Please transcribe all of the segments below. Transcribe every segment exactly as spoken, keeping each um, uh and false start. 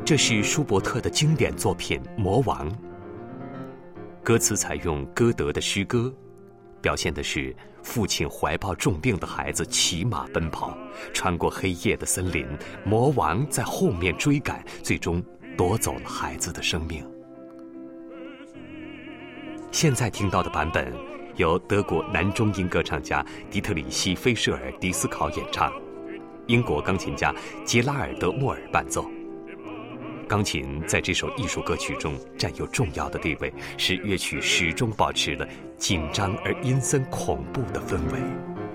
这是舒伯特的经典作品《魔王》，歌词采用歌德的诗歌，表现的是父亲怀抱重病的孩子骑马奔跑，穿过黑夜的森林，魔王在后面追赶，最终夺走了孩子的生命。现在听到的版本由德国男中音歌唱家迪特里希·菲舍尔迪斯考演唱，英国钢琴家杰拉尔德·莫尔伴奏。钢琴在这首艺术歌曲中占有重要的地位，使乐曲始终保持了紧张而阴森恐怖的氛围。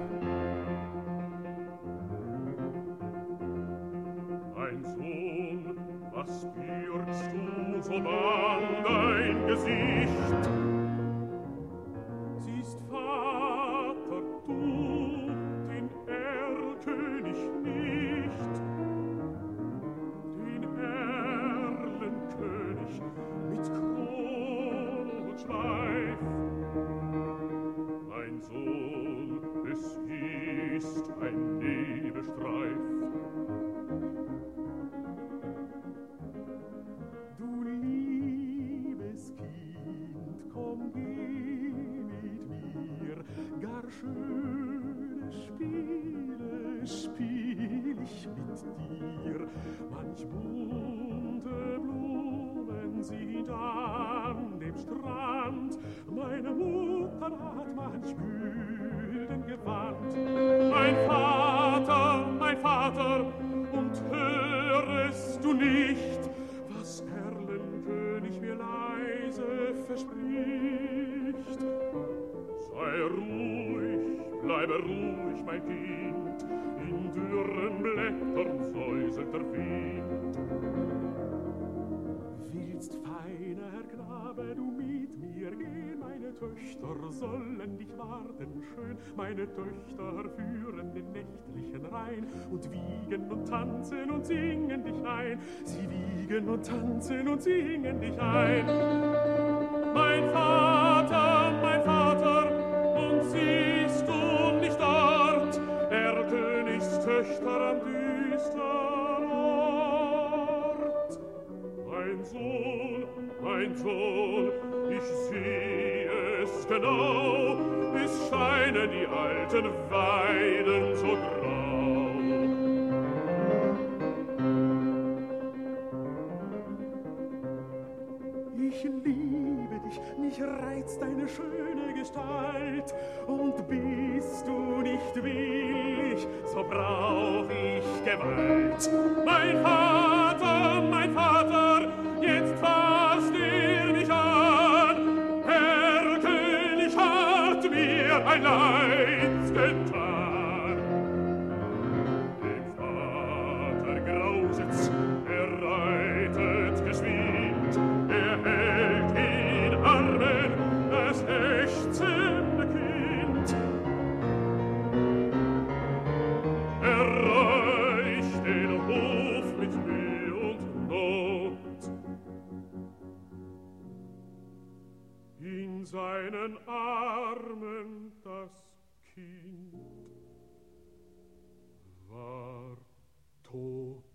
Schöne Spiele spiel ich mit dir, manch bunte Blumen sind an dem Strand, meine Mutter hat manch Gülden gewandt. Mein Vater, mein Vater, und hörest du nicht, was Erlenkönig mir leise verspricht? Sei ruhig, bleibe ruhig, mein Kind, in dürren Blättern säuselt der Wind. Willst, feiner Knabe, du mit mir gehen? Meine Töchter sollen dich warten schön, meine Töchter führen den nächtlichen Rhein und wiegen und tanzen und singen dich ein, sie wiegen und tanzen und singen dich ein. Mein Vater, mein Vater, und siehst du nicht dort, Erlkönigstöchter am düstern Ort? Mein Sohn, mein Sohn, ich sehe es genau, es scheinen die alten Weiden so grau. Ich liebe dich, mich reizt deine schöne Gestalt, und bist du nicht willig, so brauch ich Gewalt. Mein Vater, mein Vater, jetzt fasst er mich an, Herr König hat mir ein Leid getan. Dem Vater grauset's, er reitet geschwind, er hält in Armen das ächzende Kind. Er reicht den Hof mit Mühe und Not. In seinen Armen das Kind war tot.